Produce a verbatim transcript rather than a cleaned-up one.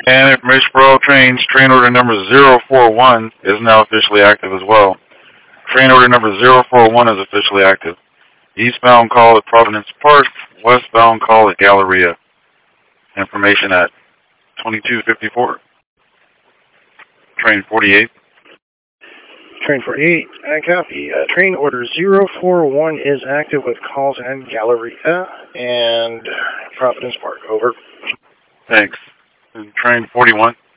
And information for all trains, train order number zero four one is now officially active as well. Train order number zero four one is officially active. Eastbound call at Providence Park, westbound call at Galleria. Information at twenty-two fifty-four. Train forty-eight. Train forty-eight, I copy. Uh, train order zero four one is active with calls in Galleria and Providence Park. Over. Thanks. And train forty-one.